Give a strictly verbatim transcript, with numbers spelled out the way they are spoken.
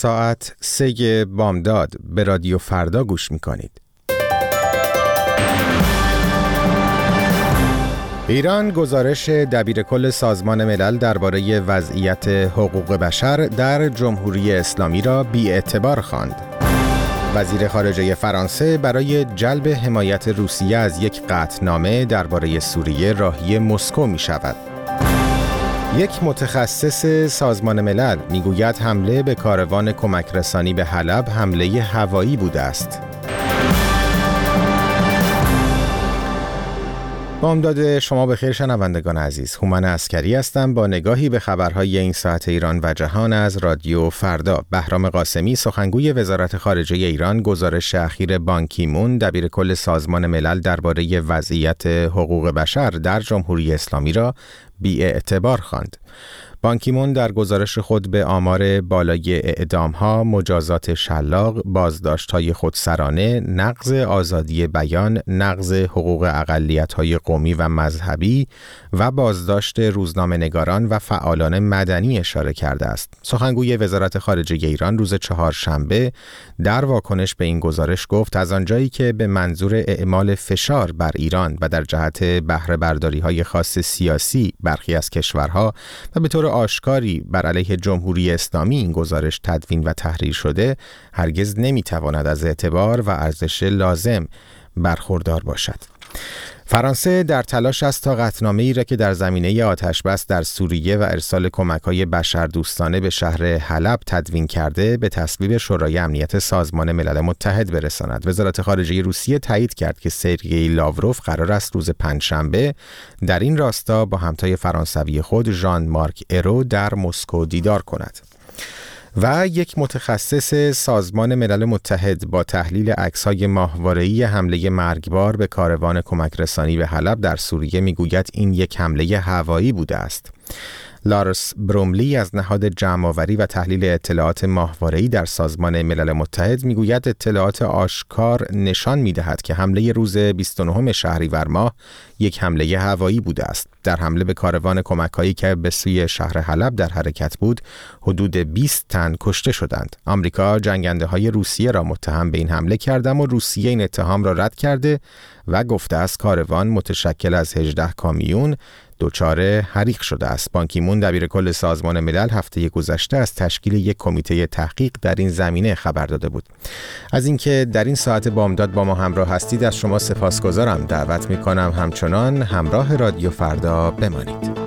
ساعت سه بامداد به رادیو فردا گوش میکنید. ایران گزارش دبیرکل سازمان ملل درباره وضعیت حقوق بشر در جمهوری اسلامی را بی‌اعتبار خواند. وزیر خارجه فرانسه برای جلب حمایت روسیه از یک قطعنامه درباره سوریه راهی مسکو می شود. یک متخصص سازمان ملل میگوید حمله به کاروان کمک رسانی به حلب حمله هوایی بوده است. بامداد شما بخیر شنوندگان عزیز. هومن عسکری هستم با نگاهی به خبرهای این ساعت ایران و جهان از رادیو فردا. بهرام قاسمی سخنگوی وزارت خارجه ایران گزارش اخیر بان کی مون دبیرکل سازمان ملل درباره وضعیت حقوق بشر در جمهوری اسلامی را بی‌اعتبار خواند. بان کی مون در گزارش خود به آمار بالای اعدام‌ها، مجازات شلاق، بازداشت‌های خودسرانه، نقض آزادی بیان، نقض حقوق اقلیت‌های قومی و مذهبی و بازداشت روزنامه‌نگاران و فعالان مدنی اشاره کرده است. سخنگوی وزارت خارجه ایران روز چهارشنبه در واکنش به این گزارش گفت از آنجایی که به منظور اعمال فشار بر ایران و در جهت بهره برداری‌های خاص سیاسی برخی از کشورها و به طور آشکاری بر علیه جمهوری اسلامی این گزارش تدوین و تحریر شده، هرگز نمیتواند از اعتبار و ارزش لازم برخوردار باشد. فرانسه در تلاش است تا قطعنامه‌ای را که در زمینه آتش‌بس در سوریه و ارسال کمک‌های بشردوستانه به شهر حلب تدوین کرده به تصویب شورای امنیت سازمان ملل متحد برساند. وزارت خارجه روسیه تایید کرد که سرگئی لاوروف قرار است روز پنجشنبه در این راستا با همتای فرانسوی خود ژان مارک ایرو در مسکو دیدار کند. و یک متخصص سازمان ملل متحد با تحلیل عکس‌های ماهواره‌ای حمله مرگبار به کاروان کمک رسانی به حلب در سوریه میگوید این یک حمله هوایی بوده است. لارس بروملی از نهاد جمع‌آوری و تحلیل اطلاعات ماهواره‌ای در سازمان ملل متحد میگوید اطلاعات آشکار نشان می‌دهد که حمله روز بیست و نهم شهریور ماه یک حمله هوایی بوده است. در حمله به کاروان کمک‌هایی که به سوی شهر حلب در حرکت بود، حدود بیست تن کشته شدند. آمریکا جنگنده‌های روسیه را متهم به این حمله کرده و روسیه این اتهام را رد کرده و گفته است کاروان متشکل از هجده کامیون دچار حریق شده است. بان کی مون دبیرکل سازمان ملل هفته گذشته از تشکیل یک کمیته تحقیق در این زمینه خبر داده بود. از اینکه در این ساعت بامداد با ما همراه هستید از شما سپاسگزارم. دعوت می‌کنم همچنان همراه رادیو فردا بمانید.